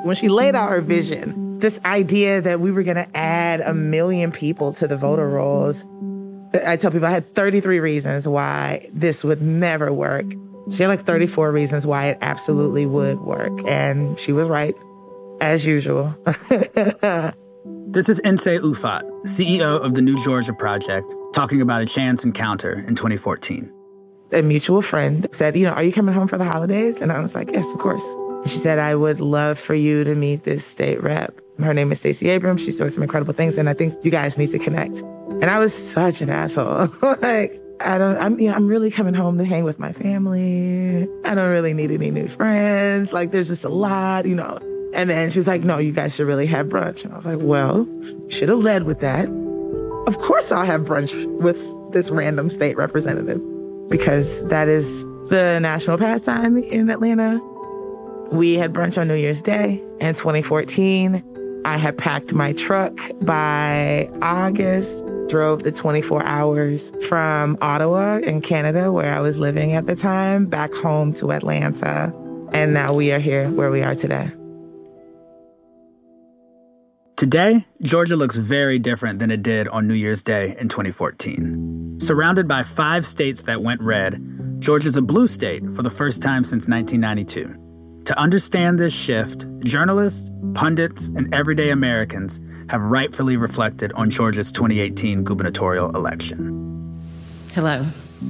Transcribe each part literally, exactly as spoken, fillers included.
When she laid out her vision, this idea that we were going to add a million people to the voter rolls, I tell people I had thirty-three reasons why this would never work. She had like thirty-four reasons why it absolutely would work. And she was right, as usual. This is Nsé Ufot, C E O of the New Georgia Project, talking about a chance encounter in twenty fourteen. A mutual friend said, you know, are you coming home for the holidays? And I was like, yes, of course. And she said, I would love for you to meet this state rep. Her name is Stacey Abrams. She's doing some incredible things, and I think you guys need to connect. And I was such an asshole. Like, I don't, I'm, you know, I'm really coming home to hang with my family. I don't really need any new friends. Like, there's just a lot, you know. And then she was like, no, you guys should really have brunch. And I was like, well, you should have led with that. Of course I'll have brunch with this random state representative, because that is the national pastime in Atlanta. We had brunch on New Year's Day in twenty fourteen. I had packed my truck by August, drove the twenty-four hours from Ottawa in Canada, where I was living at the time, back home to Atlanta. And now we are here where we are today. Today, Georgia looks very different than it did on New Year's Day in twenty fourteen. Surrounded by five states that went red, Georgia's a blue state for the first time since nineteen ninety-two. To understand this shift, journalists, pundits, and everyday Americans have rightfully reflected on Georgia's twenty eighteen gubernatorial election. Hello.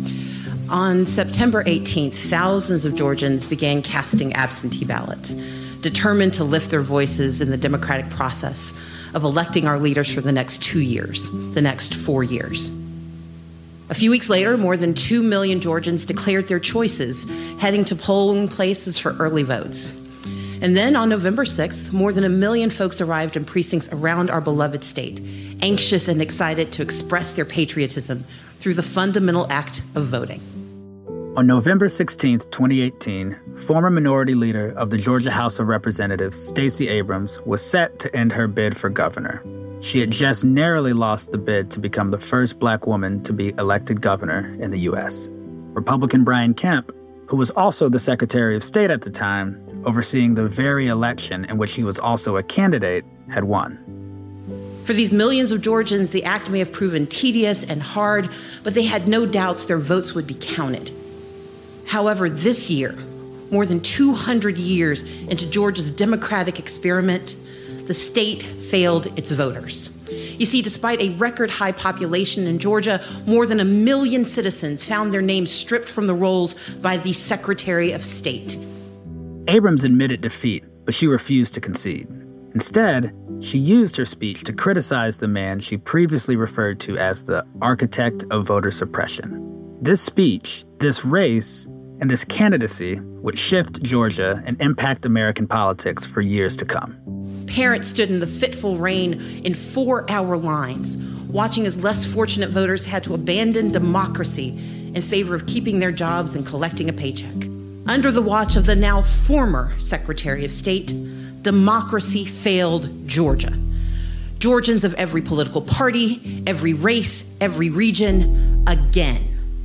On September eighteenth, thousands of Georgians began casting absentee ballots, determined to lift their voices in the democratic process of electing our leaders for the next two years, the next four years. A few weeks later, more than two million Georgians declared their choices, heading to polling places for early votes. And then on November sixth, more than a million folks arrived in precincts around our beloved state, anxious and excited to express their patriotism through the fundamental act of voting. On November sixteenth, twenty eighteen, former Minority Leader of the Georgia House of Representatives, Stacey Abrams, was set to end her bid for governor. She had just narrowly lost the bid to become the first Black woman to be elected governor in the U S. Republican Brian Kemp, who was also the Secretary of State at the time, overseeing the very election in which he was also a candidate, had won. For these millions of Georgians, the act may have proven tedious and hard, but they had no doubts their votes would be counted. However, this year, more than two hundred years into Georgia's democratic experiment, the state failed its voters. You see, despite a record-high population in Georgia, more than a million citizens found their names stripped from the rolls by the Secretary of State. Abrams admitted defeat, but she refused to concede. Instead, she used her speech to criticize the man she previously referred to as the architect of voter suppression. This speech, this race, and this candidacy would shift Georgia and impact American politics for years to come. Parents stood in the fitful rain in four-hour lines, watching as less fortunate voters had to abandon democracy in favor of keeping their jobs and collecting a paycheck. Under the watch of the now former Secretary of State, democracy failed Georgia. Georgians of every political party, every race, every region, again.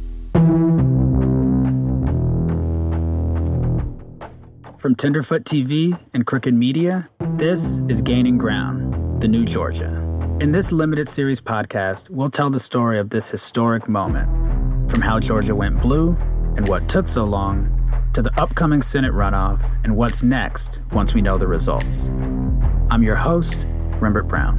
From Tenderfoot T V and Crooked Media, this is Gaining Ground, The New Georgia. In this limited series podcast, we'll tell the story of this historic moment, from how Georgia went blue and what took so long, to the upcoming Senate runoff and what's next once we know the results. I'm your host, Rembert Brown.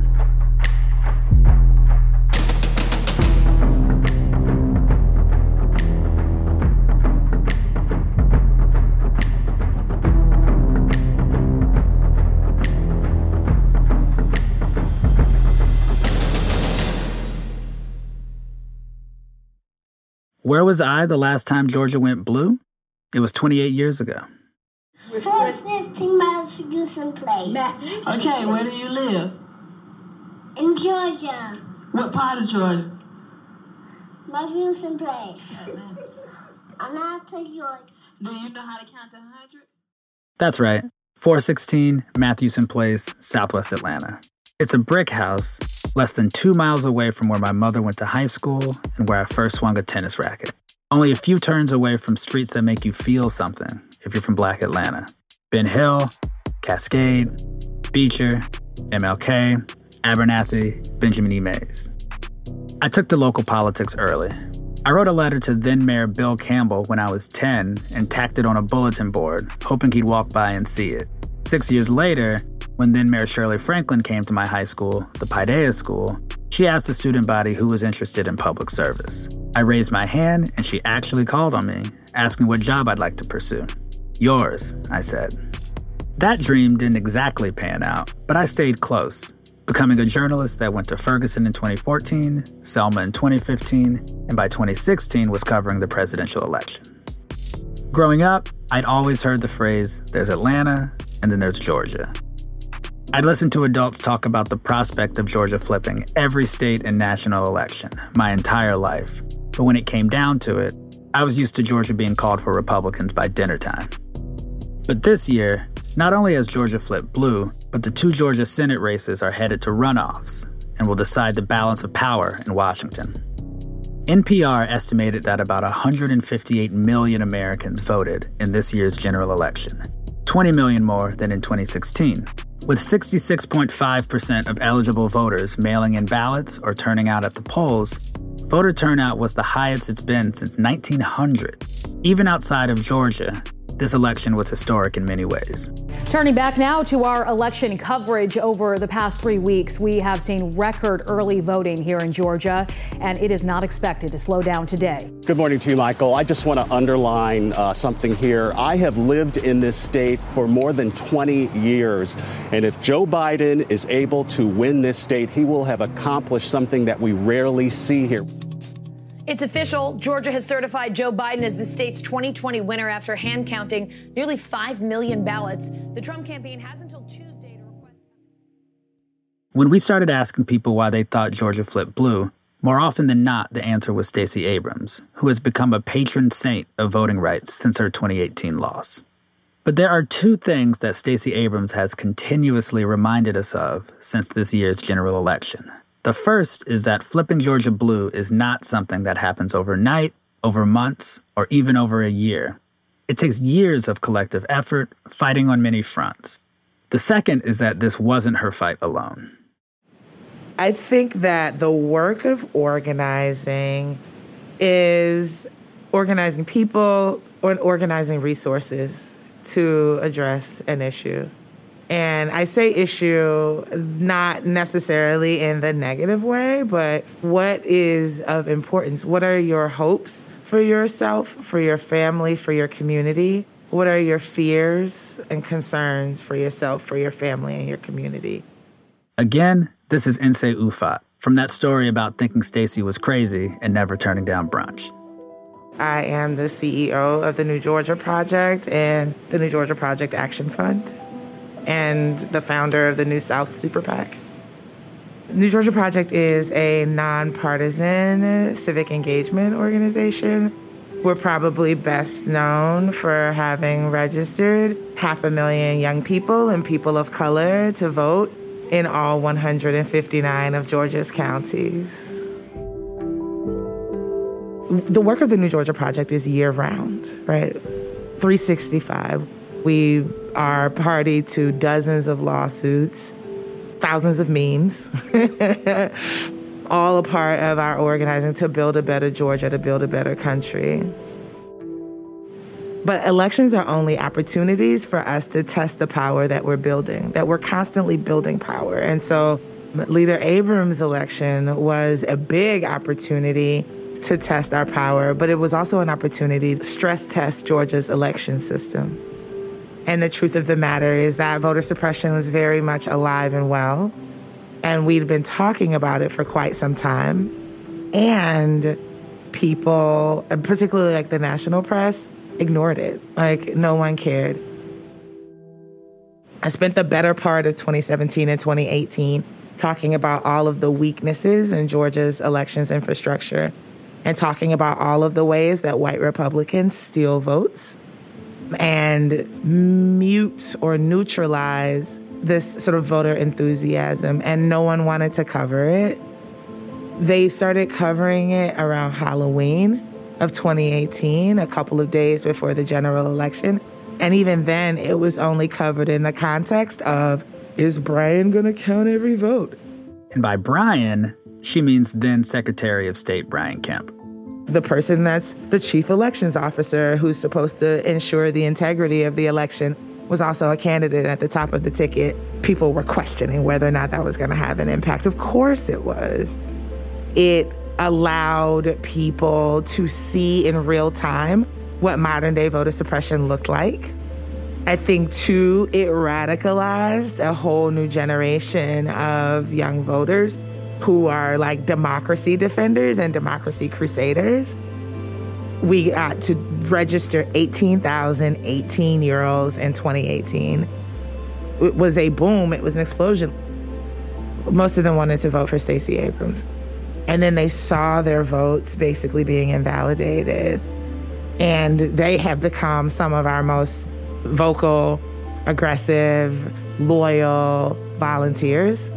Where was I the last time Georgia went blue? It was twenty-eight years ago. four fifteen Matthewson Place. Okay, where do you live? In Georgia. What part of Georgia? Matthewson Place. I'm out to Georgia. Do you know how to count to one hundred? That's right. four sixteen Matthewson Place, Southwest Atlanta. It's a brick house less than two miles away from where my mother went to high school and where I first swung a tennis racket. Only a few turns away from streets that make you feel something if you're from Black Atlanta. Ben Hill, Cascade, Beecher, M L K, Abernathy, Benjamin E. Mays. I took to local politics early. I wrote a letter to then-Mayor Bill Campbell when I was ten and tacked it on a bulletin board, hoping he'd walk by and see it. Six years later, when then-Mayor Shirley Franklin came to my high school, the Paideia School, she asked the student body who was interested in public service. I raised my hand, and she actually called on me, asking what job I'd like to pursue. Yours, I said. That dream didn't exactly pan out, but I stayed close, becoming a journalist that went to Ferguson in twenty fourteen, Selma in twenty fifteen, and by twenty sixteen was covering the presidential election. Growing up, I'd always heard the phrase, there's Atlanta, and then there's Georgia. I'd listened to adults talk about the prospect of Georgia flipping every state and national election my entire life. But when it came down to it, I was used to Georgia being called for Republicans by dinner time. But this year, not only has Georgia flipped blue, but the two Georgia Senate races are headed to runoffs and will decide the balance of power in Washington. N P R estimated that about one hundred fifty-eight million Americans voted in this year's general election, twenty million more than in twenty sixteen. With sixty-six point five percent of eligible voters mailing in ballots or turning out at the polls, voter turnout was the highest it's been since nineteen hundred. Even outside of Georgia, this election was historic in many ways. Turning back now to our election coverage over the past three weeks, we have seen record early voting here in Georgia, and it is not expected to slow down today. Good morning to you, Michael. I just want to underline uh, something here. I have lived in this state for more than twenty years, and if Joe Biden is able to win this state, he will have accomplished something that we rarely see here. It's official. Georgia has certified Joe Biden as the state's twenty twenty winner after hand counting nearly five million ballots. The Trump campaign has until Tuesday to request. When we started asking people why they thought Georgia flipped blue, more often than not, the answer was Stacey Abrams, who has become a patron saint of voting rights since her twenty eighteen loss. But there are two things that Stacey Abrams has continuously reminded us of since this year's general election. The first is that flipping Georgia blue is not something that happens overnight, over months, or even over a year. It takes years of collective effort, fighting on many fronts. The second is that this wasn't her fight alone. I think that the work of organizing is organizing people or organizing resources to address an issue. And I say issue not necessarily in the negative way, but what is of importance? What are your hopes for yourself, for your family, for your community? What are your fears and concerns for yourself, for your family, and your community? Again, this is Nsé Ufot, from that story about thinking Stacey was crazy and never turning down brunch. I am the C E O of the New Georgia Project and the New Georgia Project Action Fund, and the founder of the New South Super PAC. New Georgia Project is a nonpartisan civic engagement organization. We're probably best known for having registered half a million young people and people of color to vote in all one hundred fifty-nine of Georgia's counties. The work of the New Georgia Project is year-round, right? three sixty-five. We are party to dozens of lawsuits, thousands of memes, all a part of our organizing to build a better Georgia, to build a better country. But elections are only opportunities for us to test the power that we're building, that we're constantly building power. And so Leader Abrams' election was a big opportunity to test our power, but it was also an opportunity to stress test Georgia's election system. And the truth of the matter is that voter suppression was very much alive and well. And we'd been talking about it for quite some time. And people, particularly like the national press, ignored it. Like, no one cared. I spent the better part of twenty seventeen and twenty eighteen talking about all of the weaknesses in Georgia's elections infrastructure and talking about all of the ways that white Republicans steal votes and mute or neutralize this sort of voter enthusiasm, and no one wanted to cover it. They started covering it around Halloween of twenty eighteen, a couple of days before the general election, And even then, it was only covered in the context of, is Brian going to count every vote? And by Brian, she means then Secretary of State Brian Kemp. The person that's the chief elections officer who's supposed to ensure the integrity of the election was also a candidate at the top of the ticket. People were questioning whether or not that was going to have an impact. Of course it was. It allowed people to see in real time what modern day voter suppression looked like. I think, too, it radicalized a whole new generation of young voters who are like democracy defenders and democracy crusaders. We got to register eighteen thousand eighteen-year-olds in twenty eighteen. It was a boom. It was an explosion. Most of them wanted to vote for Stacey Abrams. And then they saw their votes basically being invalidated. And they have become some of our most vocal, aggressive, loyal volunteers.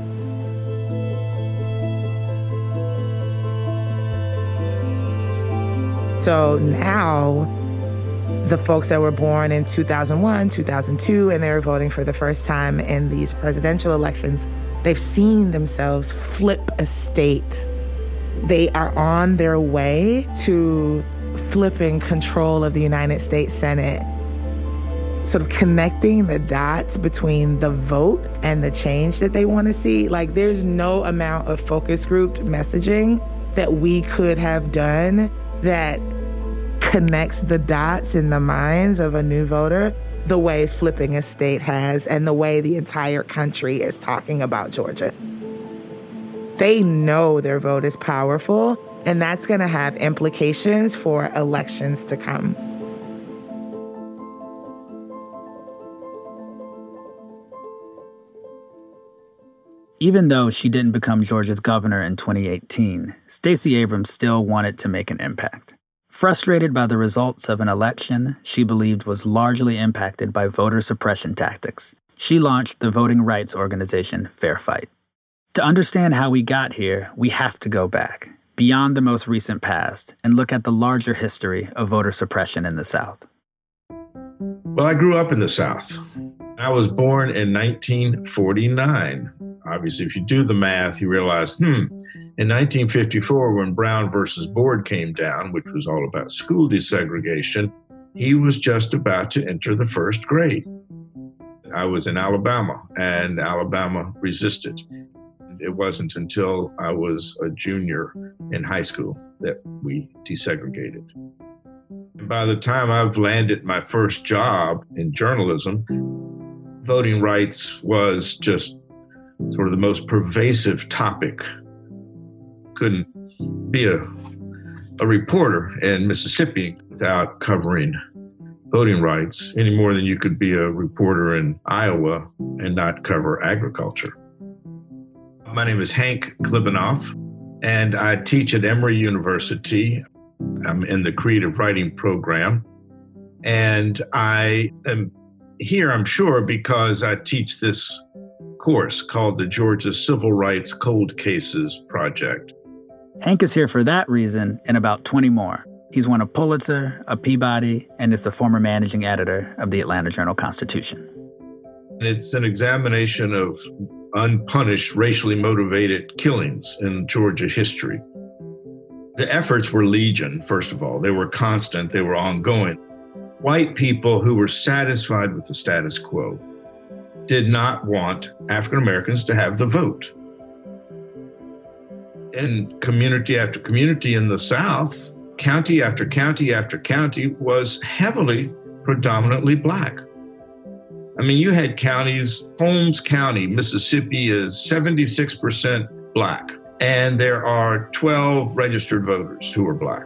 So now, the folks that were born in two thousand one, two thousand two, and they were voting for the first time in these presidential elections, they've seen themselves flip a state. They are on their way to flipping control of the United States Senate, sort of connecting the dots between the vote and the change that they want to see. Like, there's no amount of focus group messaging that we could have done that connects the dots in the minds of a new voter the way flipping a state has and the way the entire country is talking about Georgia. They know their vote is powerful, and that's going to have implications for elections to come. Even though she didn't become Georgia's governor in twenty eighteen, Stacey Abrams still wanted to make an impact. Frustrated by the results of an election she believed was largely impacted by voter suppression tactics, she launched the voting rights organization Fair Fight. To understand how we got here, we have to go back, beyond the most recent past, and look at the larger history of voter suppression in the South. Well, I grew up in the South. I was born in nineteen forty-nine. Obviously, if you do the math, you realize, hmm, in nineteen fifty-four, when Brown versus Board came down, which was all about school desegregation, he was just about to enter the first grade. I was in Alabama, and Alabama resisted. It wasn't until I was a junior in high school that we desegregated. And by the time I've landed my first job in journalism, voting rights was just sort of the most pervasive topic. Couldn't be a, a reporter in Mississippi without covering voting rights any more than you could be a reporter in Iowa and not cover agriculture. My name is Hank Klibanoff, and I teach at Emory University. I'm in the creative writing program, and I am here, I'm sure, because I teach this course called the Georgia Civil Rights Cold Cases Project. Hank is here for that reason and about twenty more. He's won a Pulitzer, a Peabody, and is the former managing editor of the Atlanta Journal-Constitution. It's an examination of unpunished, racially motivated killings in Georgia history. The efforts were legion, first of all. They were constant, they were ongoing. White people who were satisfied with the status quo did not want African Americans to have the vote. And community after community in the South, county after county after county was heavily, predominantly Black. I mean, you had counties, Holmes County, Mississippi is seventy-six percent Black, and there are twelve registered voters who are Black.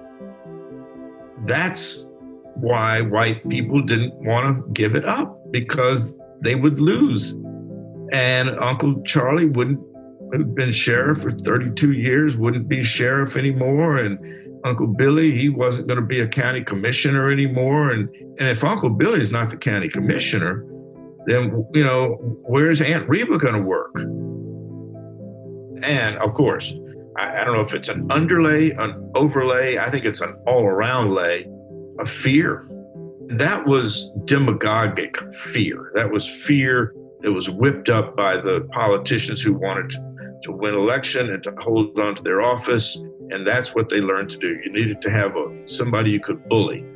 That's why white people didn't want to give it up, because they would lose. And Uncle Charlie wouldn't have been sheriff for thirty-two years, wouldn't be sheriff anymore. And Uncle Billy, he wasn't going to be a county commissioner anymore. And, and if Uncle Billy's not the county commissioner, then, you know, where's Aunt Reba going to work? And of course, I, I don't know if it's an underlay, an overlay. I think it's an all-around lay of fear. That was demagogic fear. That was fear that was whipped up by the politicians who wanted to, to win election and to hold on to their office. And that's what they learned to do. You needed to have a, somebody you could bully.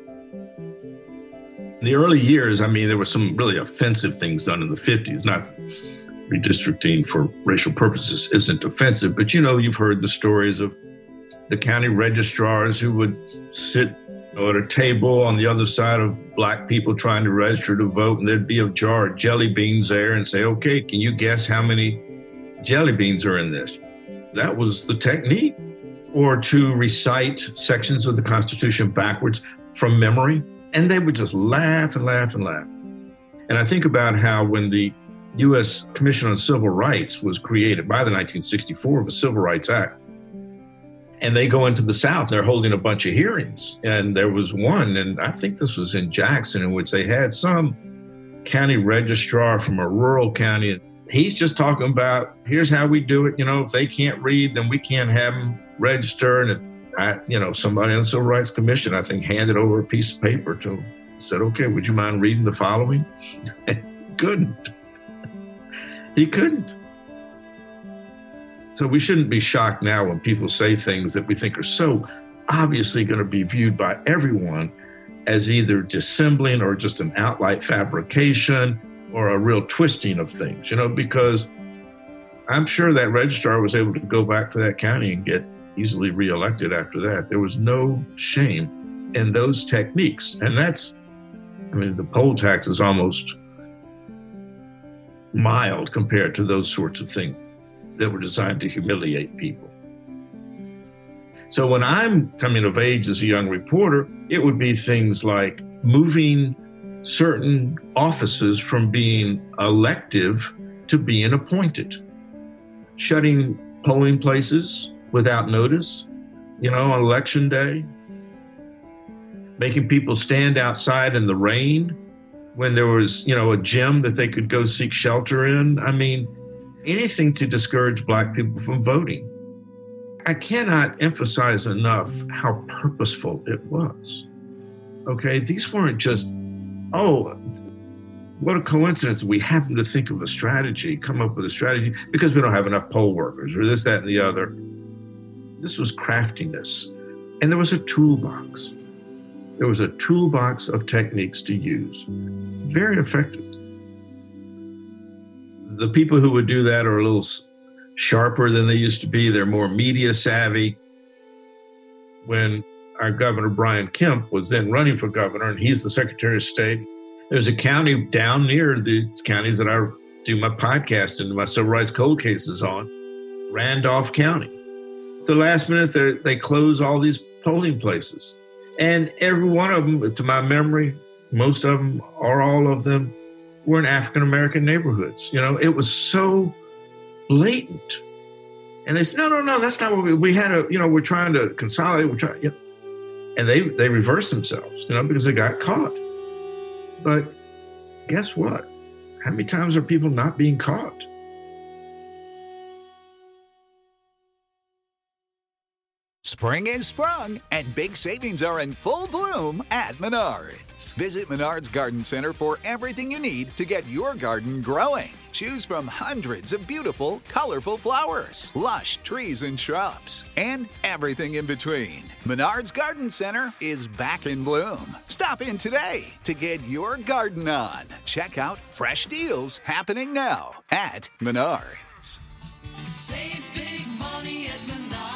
In the early years, I mean, there were some really offensive things done in the fifties. Not redistricting for racial purposes isn't offensive, but you know, you've heard the stories of the county registrars who would sit at a table on the other side of black people trying to register to vote, and there'd be a jar of jelly beans there and say, okay, can you guess how many jelly beans are in this? That was the technique. Or to recite sections of the Constitution backwards from memory. And they would just laugh and laugh and laugh. And I think about how when the U S Commission on Civil Rights was created by the nineteen sixty-four, the Civil Rights Act, and they go into the South, they're holding a bunch of hearings. And there was one, and I think this was in Jackson, in which they had some county registrar from a rural county. He's just talking about, here's how we do it. You know, if they can't read, then we can't have them register. And, I, you know, somebody on the Civil Rights Commission, I think, handed over a piece of paper to him. Said, okay, would you mind reading the following? He couldn't. He couldn't. So we shouldn't be shocked now when people say things that we think are so obviously going to be viewed by everyone as either dissembling or just an outright fabrication or a real twisting of things, you know, because I'm sure that registrar was able to go back to that county and get easily reelected after that. There was no shame in those techniques. And that's, I mean, the poll tax is almost mild compared to those sorts of things that were designed to humiliate people. So when I'm coming of age as a young reporter, it would be things like moving certain offices from being elective to being appointed, shutting polling places without notice, you know, on election day, making people stand outside in the rain when there was, you know, a gym that they could go seek shelter in. I mean, anything to discourage Black people from voting. I cannot emphasize enough how purposeful it was. Okay, these weren't just, oh, what a coincidence we happen to think of a strategy, come up with a strategy because we don't have enough poll workers or this, that, and the other. This was craftiness. And there was a toolbox. There was a toolbox of techniques to use. Very effective. The people who would do that are a little sharper than they used to be. They're more media savvy. When our Governor Brian Kemp was then running for governor, and he's the Secretary of State, there's a county down near these counties that I do my podcast and my civil rights cold cases on, Randolph County. At the last minute, they close all these polling places. And every one of them, to my memory, most of them or all of them were in African-American neighborhoods. You know, it was so blatant. And they said, no, no, no, that's not what we, we had a, you know, we're trying to consolidate, we're trying, you know. And they, they reversed themselves, you know, because they got caught. But guess what? How many times are people not being caught? Spring is sprung, and big savings are in full bloom at Menards. Visit Menards Garden Center for everything you need to get your garden growing. Choose from hundreds of beautiful, colorful flowers, lush trees and shrubs, and everything in between. Menards Garden Center is back in bloom. Stop in today to get your garden on. Check out fresh deals happening now at Menards. Save big money at Menards.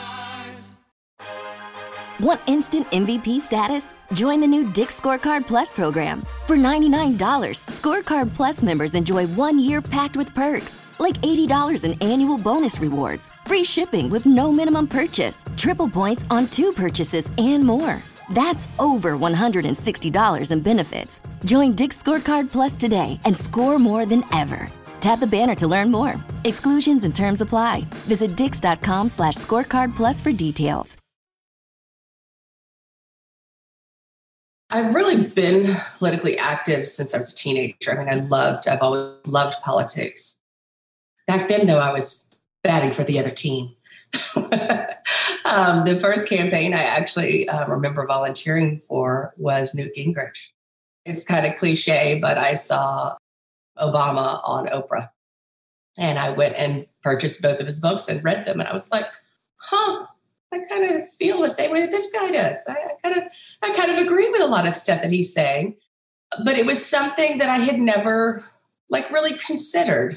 Want instant M V P status? Join the new Dick's Scorecard Plus program. For ninety-nine dollars, Scorecard Plus members enjoy one year packed with perks, like eighty dollars in annual bonus rewards, free shipping with no minimum purchase, triple points on two purchases, and more. That's over one hundred sixty dollars in benefits. Join Dick's Scorecard Plus today and score more than ever. Tap the banner to learn more. Exclusions and terms apply. Visit dix.com slash scorecard plus for details. I've really been politically active since I was a teenager. I mean, I loved, I've always loved politics. Back then, though, I was batting for the other team. um, the first campaign I actually uh, remember volunteering for was Newt Gingrich. It's kind of cliche, but I saw Obama on Oprah. And I went and purchased both of his books and read them. And I was like, huh, I kind of feel the same way that this guy does. I, I kind of I kind of agree with a lot of stuff that he's saying. But it was something that I had never, like, really considered.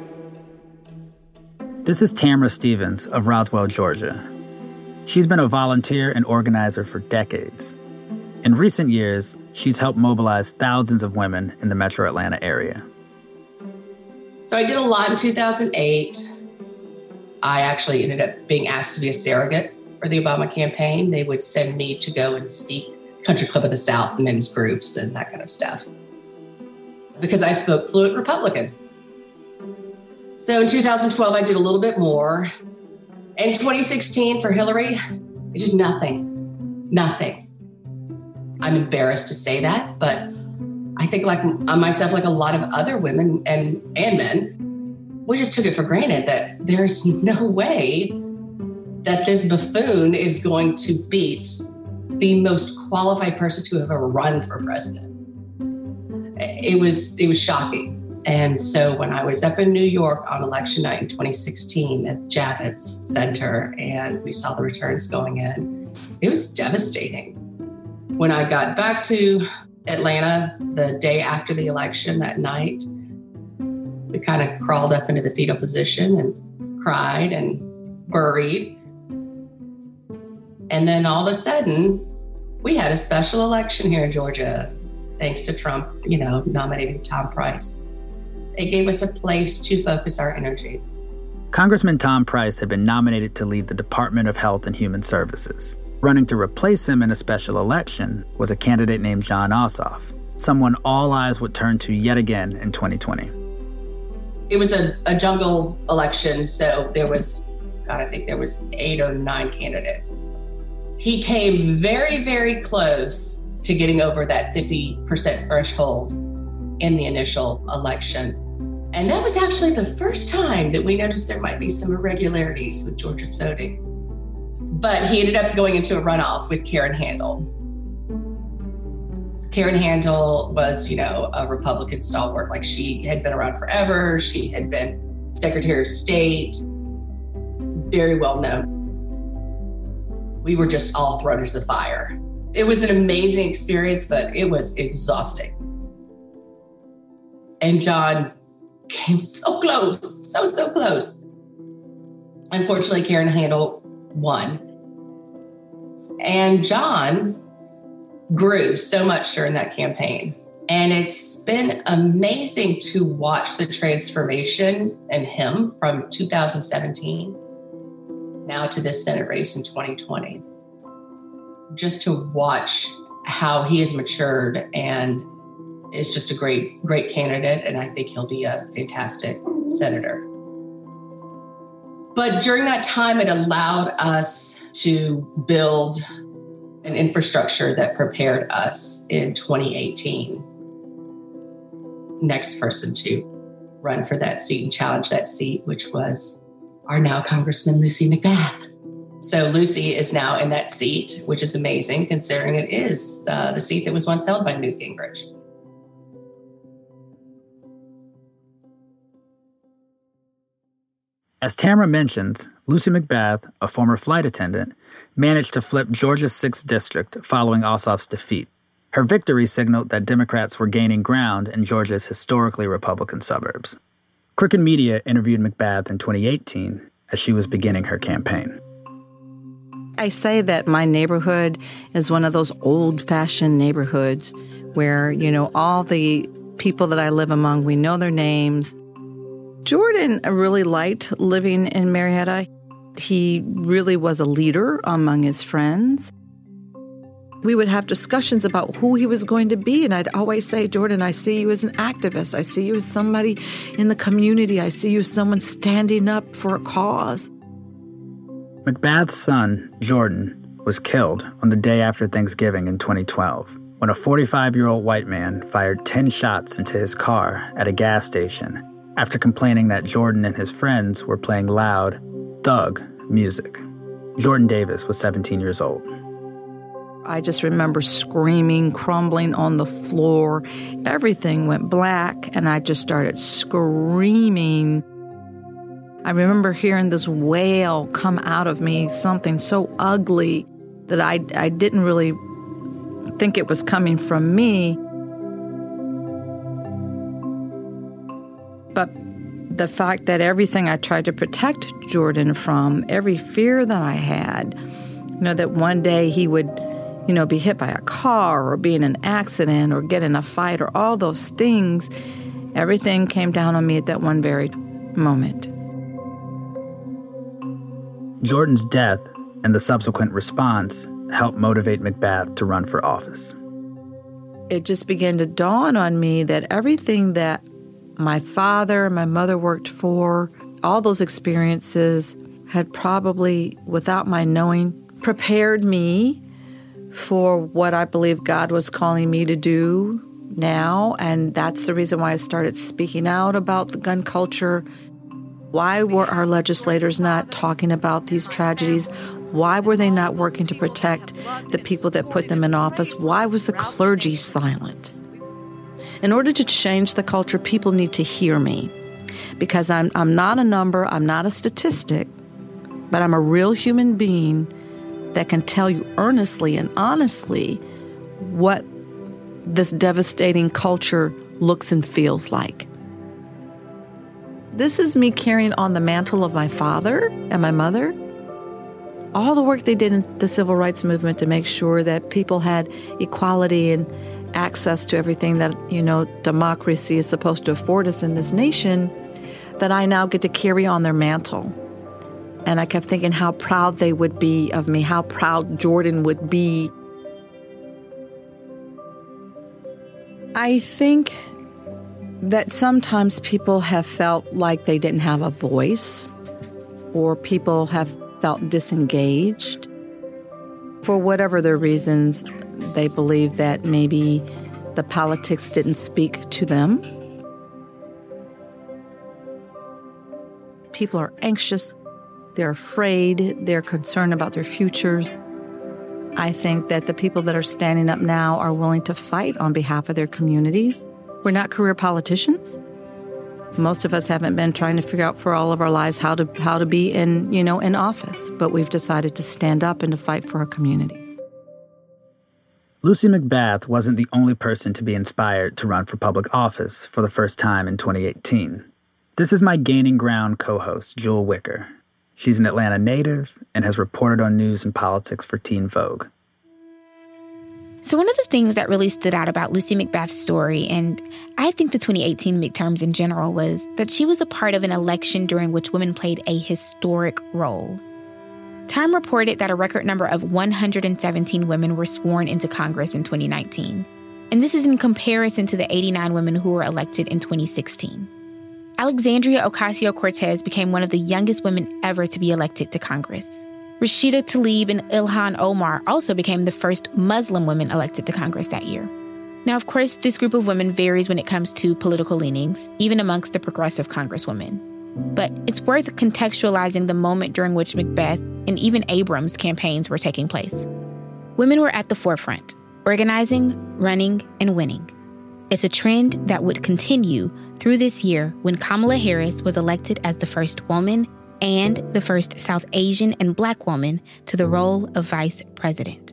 This is Tamara Stevens of Roswell, Georgia. She's been a volunteer and organizer for decades. In recent years, she's helped mobilize thousands of women in the metro Atlanta area. So I did a lot in two thousand eight. I actually ended up being asked to be a surrogate for the Obama campaign. They would send me to go and speak Country Club of the South, men's groups, and that kind of stuff, because I spoke fluent Republican. So in two thousand twelve, I did a little bit more. In twenty sixteen, for Hillary, I did nothing, nothing. I'm embarrassed to say that, but I think like myself, like a lot of other women and, and men, we just took it for granted that there's no way that this buffoon is going to beat the most qualified person to have ever run for president. It was, it was shocking. And so when I was up in New York on election night in twenty sixteen at Javits Center, and we saw the returns going in, it was devastating. When I got back to Atlanta the day after the election that night, we kind of crawled up into the fetal position and cried and worried. And then all of a sudden, we had a special election here in Georgia, thanks to Trump, you know, nominating Tom Price. It gave us a place to focus our energy. Congressman Tom Price had been nominated to lead the Department of Health and Human Services. Running to replace him in a special election was a candidate named Jon Ossoff, someone all eyes would turn to yet again in twenty twenty. It was a, a jungle election, so there was, God, I think there was eight or nine candidates. He came very, very close to getting over that fifty percent threshold in the initial election. And that was actually the first time that we noticed there might be some irregularities with Georgia's voting. But he ended up going into a runoff with Karen Handel. Karen Handel was, you know, a Republican stalwart. Like, she had been around forever. She had been Secretary of State, very well known. We were just all thrown into the fire. It was an amazing experience, but it was exhausting. And Jon came so close, so, so close. Unfortunately, Karen Handel won. And Jon grew so much during that campaign. And it's been amazing to watch the transformation in him from two thousand seventeen now to this Senate race in twenty twenty. Just to watch how he has matured and is just a great, great candidate. And I think he'll be a fantastic senator. But during that time, it allowed us to build an infrastructure that prepared us in twenty eighteen. Next person to run for that seat and challenge that seat, which was our now Congressman Lucy McBath. So Lucy is now in that seat, which is amazing considering it is uh, the seat that was once held by Newt Gingrich. As Tamara mentions, Lucy McBath, a former flight attendant, managed to flip Georgia's sixth district following Ossoff's defeat. Her victory signaled that Democrats were gaining ground in Georgia's historically Republican suburbs. Crooked Media interviewed McBath in twenty eighteen as she was beginning her campaign. I say that my neighborhood is one of those old-fashioned neighborhoods where, you know, all the people that I live among, we know their names. Jordan really liked living in Marietta. He really was a leader among his friends. We would have discussions about who he was going to be, and I'd always say, Jordan, I see you as an activist. I see you as somebody in the community. I see you as someone standing up for a cause. McBath's son, Jordan, was killed on the day after Thanksgiving in twenty twelve when a forty-five-year-old white man fired ten shots into his car at a gas station after complaining that Jordan and his friends were playing loud, thug music. Jordan Davis was seventeen years old. I just remember screaming, crumbling on the floor. Everything went black, and I just started screaming. I remember hearing this wail come out of me, something so ugly that I, I didn't really think it was coming from me. But the fact that everything I tried to protect Jordan from, every fear that I had, you know, that one day he would, you know, be hit by a car or be in an accident or get in a fight or all those things, everything came down on me at that one very moment. Jordan's death and the subsequent response helped motivate McBath to run for office. It just began to dawn on me that everything that my father and my mother worked for, all those experiences had probably, without my knowing, prepared me for what I believe God was calling me to do now. And that's the reason why I started speaking out about the gun culture. Why were our legislators not talking about these tragedies? Why were they not working to protect the people that put them in office? Why was the clergy silent? In order to change the culture, people need to hear me, because I'm I'm not a number, I'm not a statistic, but I'm a real human being that can tell you earnestly and honestly what this devastating culture looks and feels like. This is me carrying on the mantle of my father and my mother. All the work they did in the civil rights movement to make sure that people had equality and access to everything that, you know, democracy is supposed to afford us in this nation, that I now get to carry on their mantle. And I kept thinking how proud they would be of me, how proud Jordan would be. I think that sometimes people have felt like they didn't have a voice, or people have felt disengaged. For whatever their reasons, they believe that maybe the politics didn't speak to them. People are anxious, they're afraid, they're concerned about their futures. I think that the people that are standing up now are willing to fight on behalf of their communities. We're not career politicians. Most of us haven't been trying to figure out for all of our lives how to how to be in, you know, in office, but we've decided to stand up and to fight for our communities. Lucy McBath wasn't the only person to be inspired to run for public office for the first time in twenty eighteen. This is my Gaining Ground co-host, Jewel Wicker. She's an Atlanta native and has reported on news and politics for Teen Vogue. So one of the things that really stood out about Lucy McBath's story, and I think the twenty eighteen midterms in general, was that she was a part of an election during which women played a historic role. Time reported that a record number of one hundred seventeen women were sworn into Congress in twenty nineteen. And this is in comparison to the eighty-nine women who were elected in twenty sixteen. Alexandria Ocasio-Cortez became one of the youngest women ever to be elected to Congress. Rashida Tlaib and Ilhan Omar also became the first Muslim women elected to Congress that year. Now, of course, this group of women varies when it comes to political leanings, even amongst the progressive congresswomen. But it's worth contextualizing the moment during which McBath and even Abrams' campaigns were taking place. Women were at the forefront, organizing, running, and winning. It's a trend that would continue through this year when Kamala Harris was elected as the first woman and the first South Asian and Black woman to the role of vice president.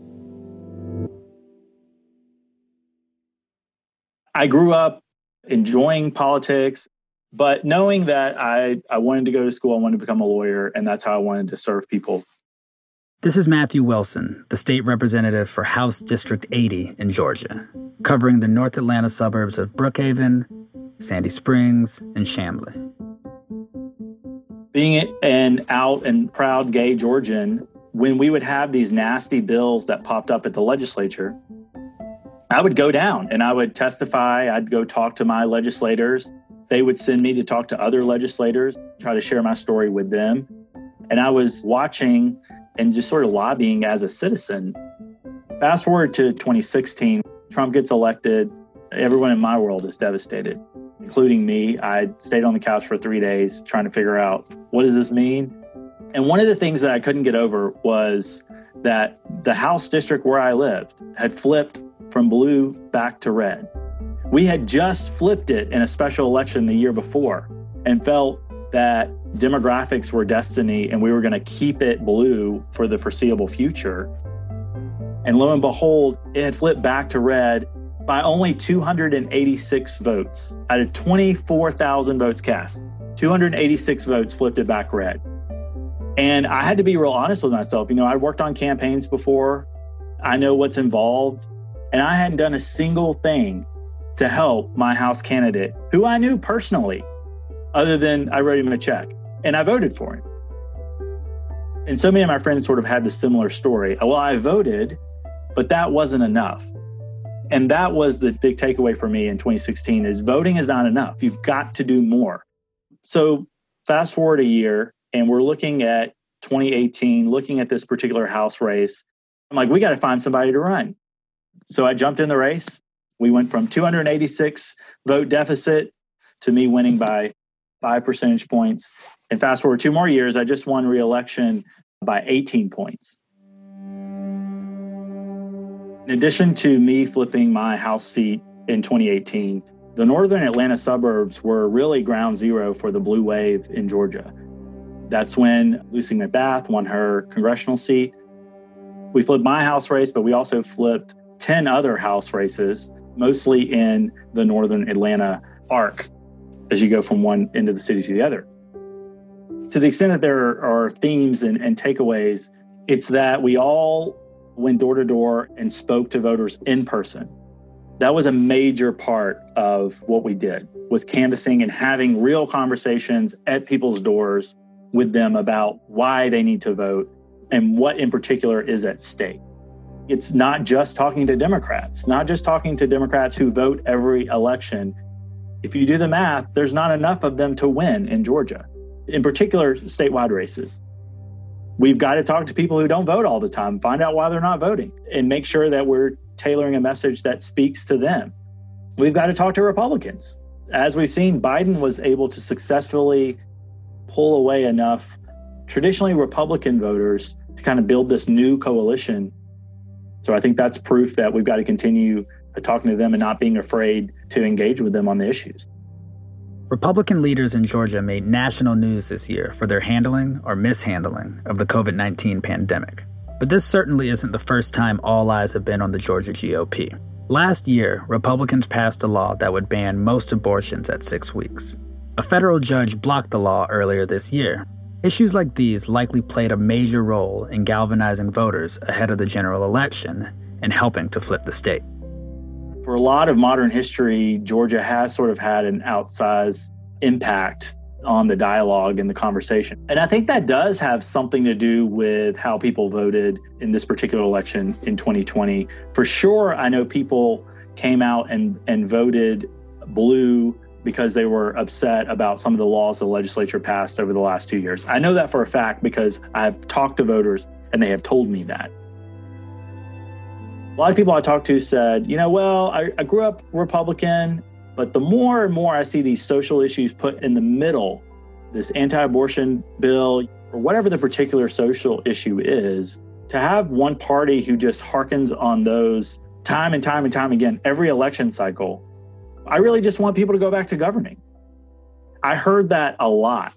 I grew up enjoying politics, but knowing that I, I wanted to go to school, I wanted to become a lawyer, and that's how I wanted to serve people. This is Matthew Wilson, the state representative for House District eighty in Georgia, covering the North Atlanta suburbs of Brookhaven, Sandy Springs, and Chamblee. Being an out and proud gay Georgian, when we would have these nasty bills that popped up at the legislature, I would go down and I would testify. I'd go talk to my legislators. They would send me to talk to other legislators, try to share my story with them. And I was watching and just sort of lobbying as a citizen. Fast forward to twenty sixteen, Trump gets elected. Everyone in my world is devastated, including me. I stayed on the couch for three days trying to figure out, what does this mean? And one of the things that I couldn't get over was that the House district where I lived had flipped from blue back to red. We had just flipped it in a special election the year before and felt that demographics were destiny and we were going to keep it blue for the foreseeable future. And lo and behold, it had flipped back to red by only two hundred eighty-six votes out of twenty-four thousand votes cast. two hundred eighty-six votes flipped it back red. And I had to be real honest with myself. You know, I worked on campaigns before. I know what's involved. And I hadn't done a single thing to help my House candidate, who I knew personally, other than I wrote him a check and I voted for him. And so many of my friends sort of had the similar story. Well, I voted, but that wasn't enough. And that was the big takeaway for me in twenty sixteen is voting is not enough. You've got to do more. So fast forward a year and we're looking at twenty eighteen, looking at this particular House race. I'm like, we got to find somebody to run. So I jumped in the race. We went from two hundred eighty-six vote deficit to me winning by five percentage points. And fast forward two more years, I just won re-election by eighteen points. In addition to me flipping my House seat in twenty eighteen, the northern Atlanta suburbs were really ground zero for the blue wave in Georgia. That's when Lucy McBath won her congressional seat. We flipped my House race, but we also flipped ten other House races, mostly in the northern Atlanta arc, as you go from one end of the city to the other. To the extent that there are themes and, and takeaways, it's that we all went door to door and spoke to voters in person. That was a major part of what we did, was canvassing and having real conversations at people's doors with them about why they need to vote and what in particular is at stake. It's not just talking to Democrats, not just talking to Democrats who vote every election. If you do the math, there's not enough of them to win in Georgia, in particular statewide races. We've got to talk to people who don't vote all the time, find out why they're not voting, and make sure that we're tailoring a message that speaks to them. We've got to talk to Republicans. As we've seen, Biden was able to successfully pull away enough traditionally Republican voters to kind of build this new coalition. So I think that's proof that we've got to continue talking to them and not being afraid to engage with them on the issues. Republican leaders in Georgia made national news this year for their handling or mishandling of the covid nineteen pandemic. But this certainly isn't the first time all eyes have been on the Georgia G O P. Last year, Republicans passed a law that would ban most abortions at six weeks. A federal judge blocked the law earlier this year. Issues like these likely played a major role in galvanizing voters ahead of the general election and helping to flip the state. For a lot of modern history, Georgia has sort of had an outsized impact on the dialogue and the conversation. And I think that does have something to do with how people voted in this particular election in twenty twenty. For sure, I know people came out and, and voted blue because they were upset about some of the laws the legislature passed over the last two years. I know that for a fact because I have talked to voters and they have told me that. A lot of people I talked to said, you know, well, I, I grew up Republican, but the more and more I see these social issues put in the middle, this anti-abortion bill, or whatever the particular social issue is, to have one party who just harkens on those time and time and time again, every election cycle, I really just want people to go back to governing. I heard that a lot.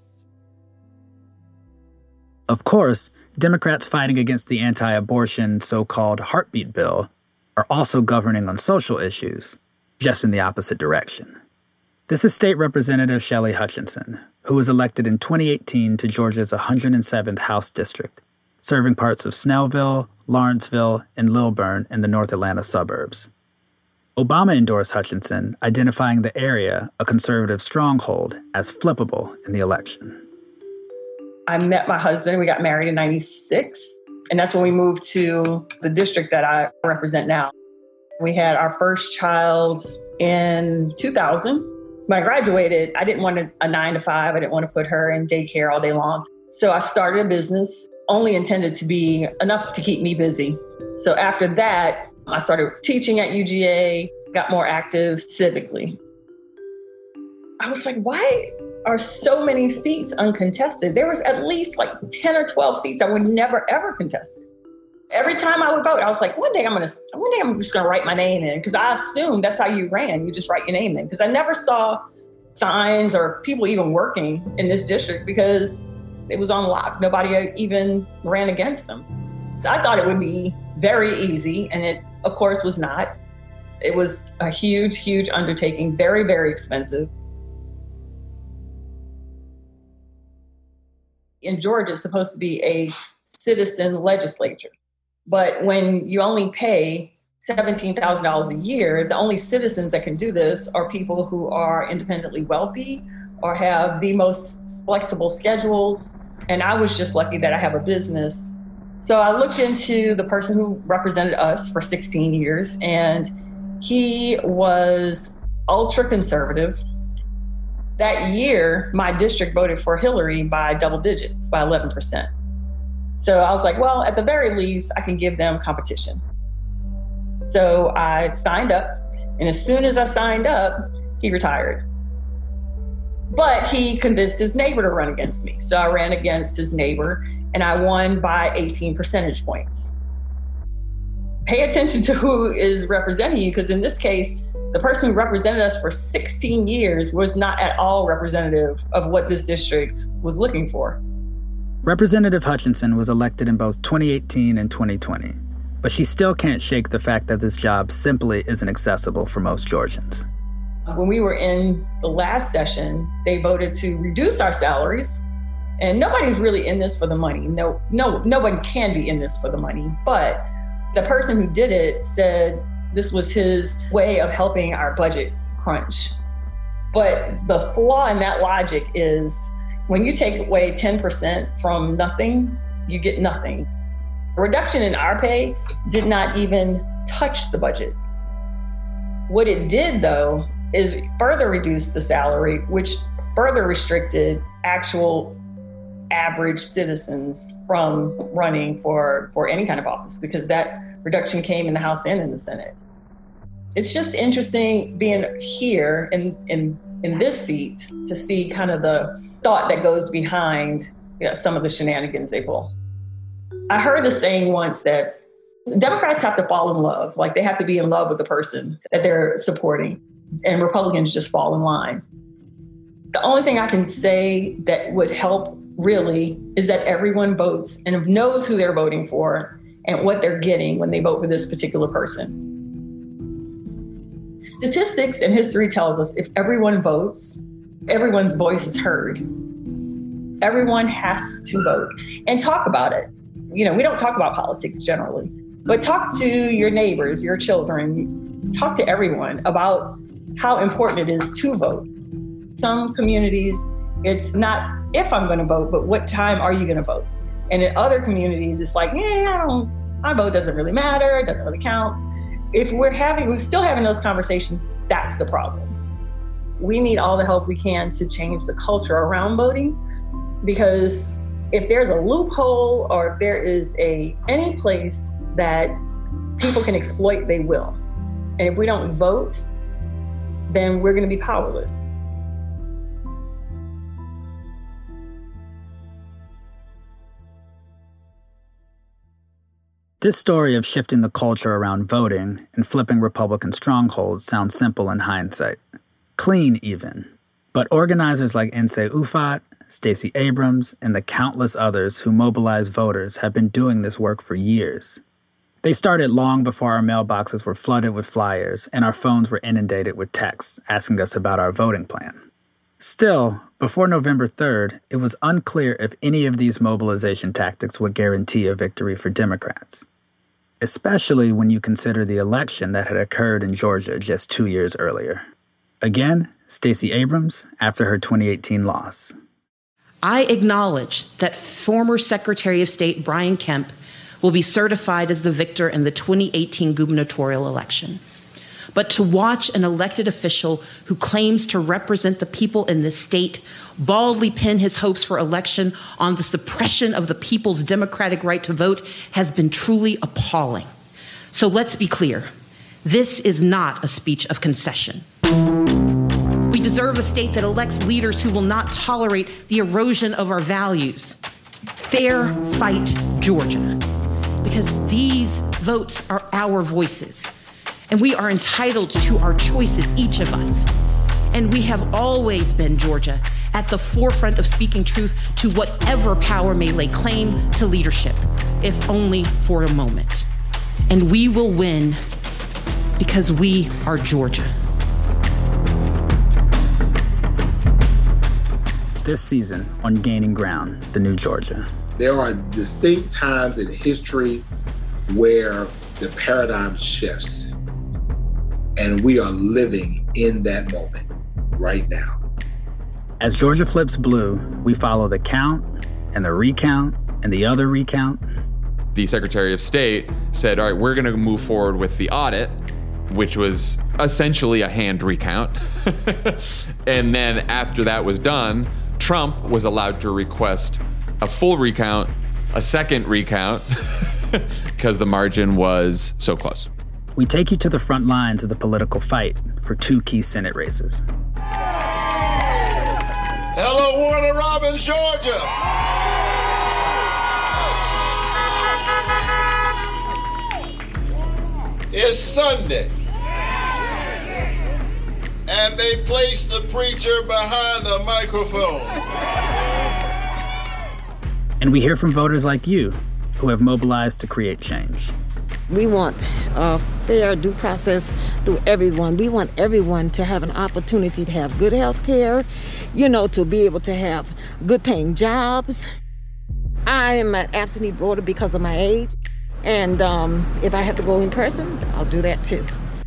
Of course, Democrats fighting against the anti-abortion so-called heartbeat bill are also governing on social issues, just in the opposite direction. This is State Representative Shelley Hutchinson, who was elected in twenty eighteen to Georgia's one hundred seventh House District, serving parts of Snellville, Lawrenceville, and Lilburn in the North Atlanta suburbs. Obama endorsed Hutchinson, identifying the area, a conservative stronghold, as flippable in the election. I met my husband. We got married in ninety-six. And that's when we moved to the district that I represent now. We had our first child in two thousand. When I graduated, I didn't want a, a nine to five. I didn't want to put her in daycare all day long. So I started a business only intended to be enough to keep me busy. So after that, I started teaching at U G A, got more active civically. I was like, why are so many seats uncontested? There was at least like ten or twelve seats that were never, ever contested. Every time I would vote, I was like, one day I'm going to, one day I'm just going to write my name in, because I assumed that's how you ran. You just write your name in, because I never saw signs or people even working in this district because it was on lock. Nobody even ran against them. I thought it would be very easy, and it, of course, was not. It was a huge, huge undertaking, very, very expensive. In Georgia, it's supposed to be a citizen legislature. But when you only pay seventeen thousand dollars a year, the only citizens that can do this are people who are independently wealthy or have the most flexible schedules. And I was just lucky that I have a business. So I looked into the person who represented us for sixteen years, and he was ultra conservative. That year, my district voted for Hillary by double digits, by eleven percent. So I was like, well, at the very least, I can give them competition. So I signed up, and as soon as I signed up, he retired. But he convinced his neighbor to run against me. So I ran against his neighbor, and I won by eighteen percentage points. Pay attention to who is representing you, because in this case, the person who represented us for sixteen years was not at all representative of what this district was looking for. Representative Hutchinson was elected in both twenty eighteen and twenty twenty, but she still can't shake the fact that this job simply isn't accessible for most Georgians. When we were in the last session, they voted to reduce our salaries, and nobody's really in this for the money. No, no, nobody can be in this for the money, but the person who did it said this was his way of helping our budget crunch. But the flaw in that logic is when you take away ten percent from nothing, you get nothing. A reduction in our pay did not even touch the budget. What it did, though, is further reduce the salary, which further restricted actual average citizens from running for, for any kind of office, because that reduction came in the House and in the Senate. It's just interesting being here in, in, in this seat to see kind of the thought that goes behind, you know, some of the shenanigans they pull. I heard the saying once that Democrats have to fall in love, like they have to be in love with the person that they're supporting, and Republicans just fall in line. The only thing I can say that would help really is that everyone votes and knows who they're voting for and what they're getting when they vote for this particular person. Statistics and history tells us if everyone votes, everyone's voice is heard. Everyone has to vote and talk about it. You know, we don't talk about politics generally, but talk to your neighbors, your children, talk to everyone about how important it is to vote. Some communities, it's not if I'm going to vote, but what time are you going to vote? And in other communities, it's like, yeah, I don't, my vote doesn't really matter. It doesn't really count. If we're having, we're still having those conversations, that's the problem. We need all the help we can to change the culture around voting, because if there's a loophole or if there is a any place that people can exploit, they will. And if we don't vote, then we're going to be powerless. This story of shifting the culture around voting and flipping Republican strongholds sounds simple in hindsight. Clean, even. But organizers like Nsé Ufot, Stacey Abrams, and the countless others who mobilize voters have been doing this work for years. They started long before our mailboxes were flooded with flyers and our phones were inundated with texts asking us about our voting plan. Still, before November third, it was unclear if any of these mobilization tactics would guarantee a victory for Democrats, especially when you consider the election that had occurred in Georgia just two years earlier. Again, Stacey Abrams after her twenty eighteen loss. I acknowledge that former Secretary of State Brian Kemp will be certified as the victor in the twenty eighteen gubernatorial election. But to watch an elected official who claims to represent the people in this state baldly pin his hopes for election on the suppression of the people's democratic right to vote has been truly appalling. So let's be clear. This is not a speech of concession. We deserve a state that elects leaders who will not tolerate the erosion of our values. Fair fight, Georgia. because these votes are our voices. And we are entitled to our choices, each of us. And we have always been, Georgia, at the forefront of speaking truth to whatever power may lay claim to leadership, if only for a moment. And we will win because we are Georgia. This season on Gaining Ground, The New Georgia. There are distinct times in history where the paradigm shifts, and we are living in that moment right now. As Georgia flips blue, we follow the count and the recount and the other recount. The Secretary of State said, all right, we're going to move forward with the audit, which was essentially a hand recount. And then after that was done, Trump was allowed to request a full recount, a second recount, because the margin was so close. We take you to the front lines of the political fight for two key Senate races. Hello, Warner Robins, Georgia. It's Sunday, and they placed the preacher behind a microphone. And we hear from voters like you who have mobilized to create change. We want a fair due process through everyone. We want everyone to have an opportunity to have good health care, you know, to be able to have good paying jobs. I am an absentee voter because of my age. And um, if I have to go in person, I'll do that too.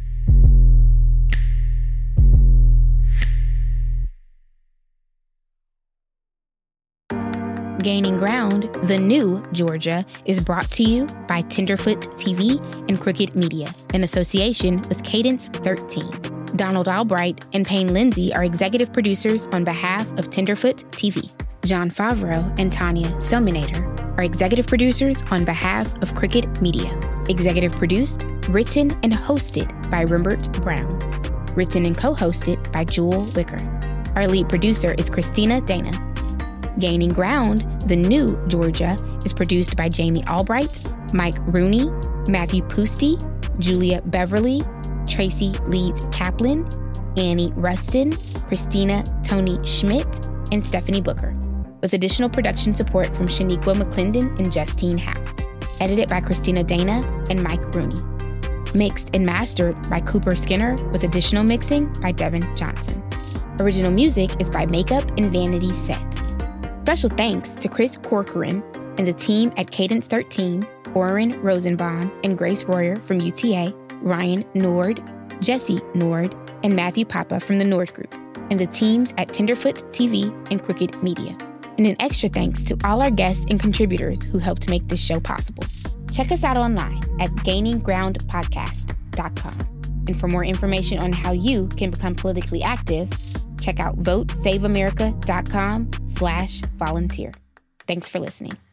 Gaining Ground, The New Georgia, is brought to you by Tenderfoot T V and Crooked Media in association with Cadence thirteen. Donald Albright and Payne Lindsay are executive producers on behalf of Tenderfoot T V. John Favreau and Tanya Sominator are executive producers on behalf of Crooked Media. Executive produced, written, and hosted by Rembert Brown. Written and co-hosted by Jewel Wicker. Our lead producer is Christina Dana. Gaining Ground, The New Georgia, is produced by Jamie Albright, Mike Rooney, Matthew Pusty, Julia Beverly, Tracy Leeds Kaplan, Annie Rustin, Christina Tony Schmidt, and Stephanie Booker, with additional production support from Shaniqua McClendon and Justine Howe. Edited by Christina Dana and Mike Rooney. Mixed and mastered by Cooper Skinner, with additional mixing by Devin Johnson. Original music is by Makeup and Vanity Set. Special thanks to Chris Corcoran and the team at Cadence thirteen, Oren Rosenbaum and Grace Royer from U T A, Ryan Nord, Jesse Nord, and Matthew Papa from the Nord Group, and the teams at Tenderfoot T V and Crooked Media. And an extra thanks to all our guests and contributors who helped make this show possible. Check us out online at gaining ground podcast dot com. And for more information on how you can become politically active, check out vote save america dot com slash volunteer. Thanks for listening.